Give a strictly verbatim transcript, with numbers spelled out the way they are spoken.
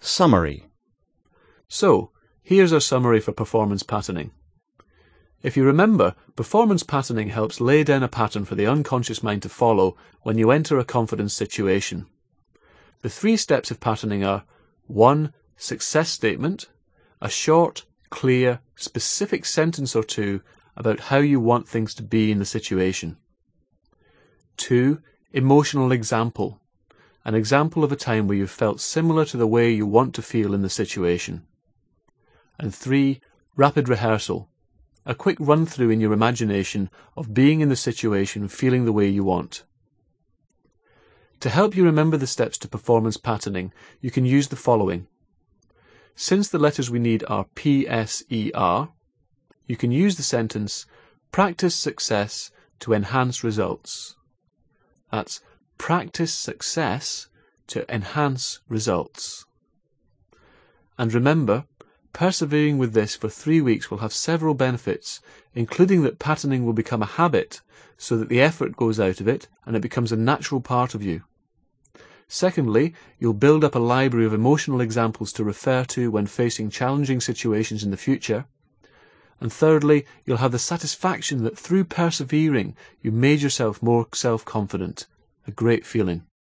Summary. So, here's our summary for performance patterning. If you remember, performance patterning helps lay down a pattern for the unconscious mind to follow when you enter a confidence situation. The three steps of patterning are one. Success statement, a short, clear, specific sentence or two about how you want things to be in the situation. two. Emotional example, an example of a time where you felt similar to the way you want to feel in the situation. And three. Rapid rehearsal, a quick run-through in your imagination of being in the situation feeling the way you want. To help you remember the steps to performance patterning, you can use the following. Since the letters we need are P, S, E, R, you can use the sentence, practice success to enhance results. That's practice success to enhance results. And remember, persevering with this for three weeks will have several benefits, including that patterning will become a habit so that the effort goes out of it and it becomes a natural part of you. Secondly, you'll build up a library of emotional examples to refer to when facing challenging situations in the future. And thirdly, you'll have the satisfaction that through persevering, you made yourself more self-confident. A great feeling.